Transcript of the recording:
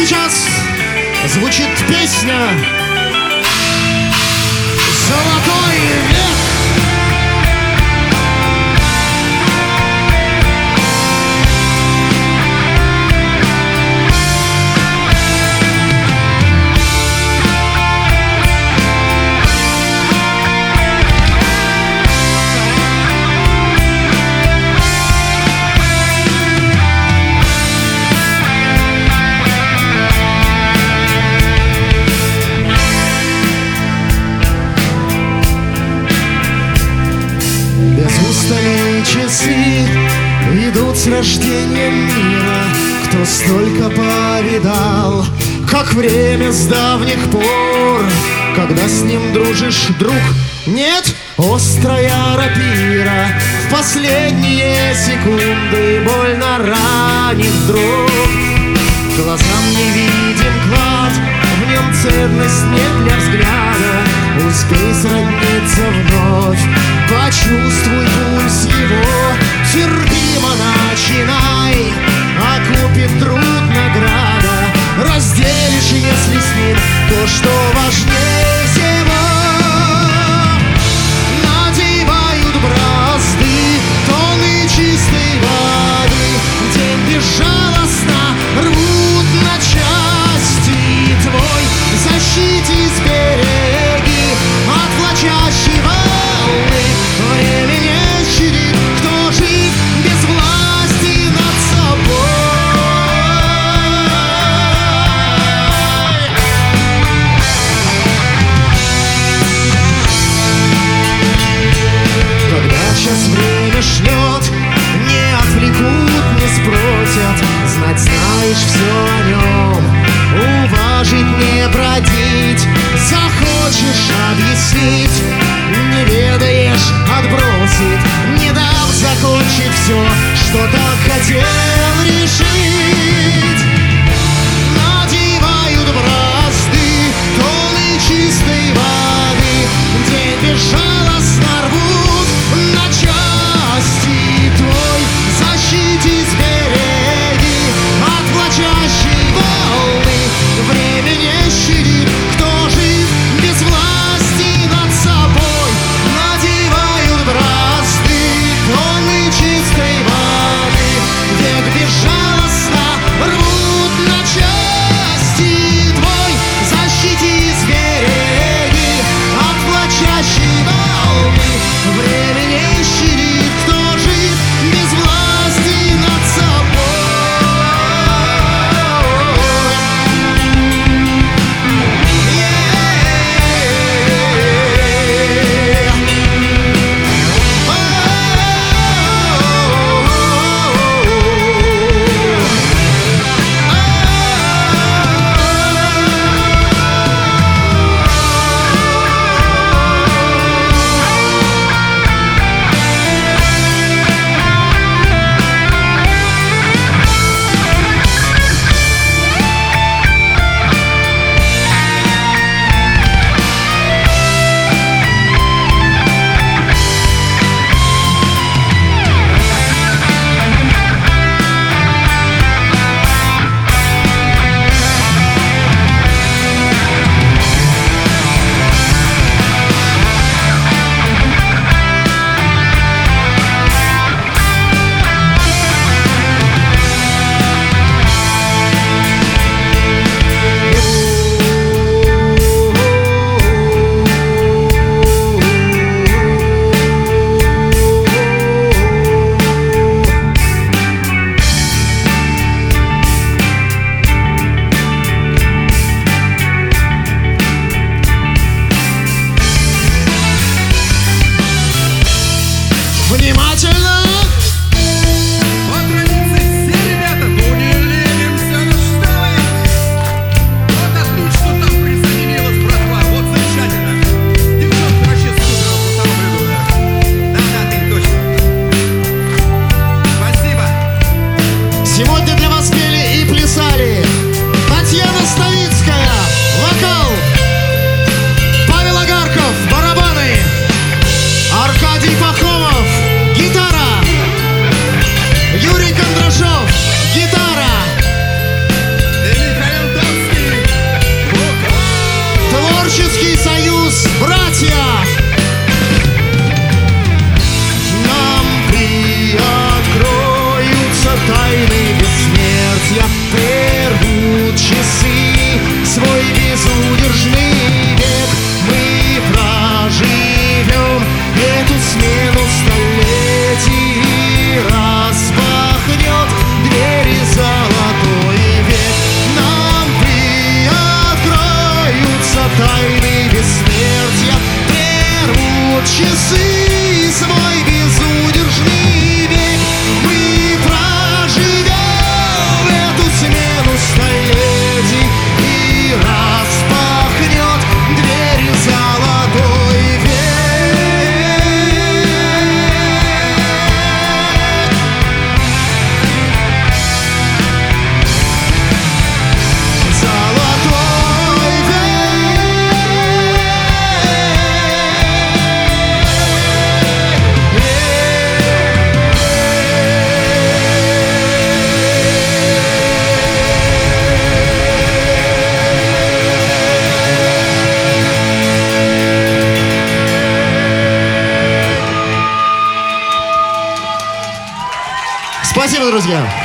сейчас звучит песня «Золотой век». Часы идут с рождением мира. Кто столько повидал, как время с давних пор, когда с ним дружишь, друг, нет, острая рапира в последние секунды больно ранит вдруг. Глазам не видим клад, в нем ценность нет для взгляда. Успей сродниться вновь, почувствуй пульс его. Терпимо начинай, окупит труд награда. Разделишь, если с ним то, что важнее всего. Надевают бразды тонны чистой воды. День безжалостно рвут на части. Твой защите сбереги от плачащей волны. Время не щадит, кто жив без власти над собой. Когда час время шлет, не отвлекут, не спросят. Знать знаешь все о нем, уважить не бродить. Захочешь объяснить, не ведаешь, отбросит, не дав закончить все, что так хотел решить. Надевают бразды тонны чистой воды. День безжалостно рвут на части. Твой защите сбереги от плачащей волны. Время не щадит, кто жив без власти над собой. Надевают бразды тонны чистой воды. Век безжалостно рвут на части. Твой защите сбереги от плачащей волны. Время не щадит, кто жив без власти над собой. Внимательно! По традиции все ребята, ну не ленимся, ну что вы? Вот а тут что там присоединилась, братва, вот замечательно. Девчонка вообще супер, вот по тому ряду, да. Да, ты точно. Спасибо. Сегодня для вас пели и плясали Татьяна Ставицкая, вокал, Павел Агарков, барабаны, Аркадий Пахомов, гитара, Юрий Кондрашов, гитара, Михаил Спасибо, друзья.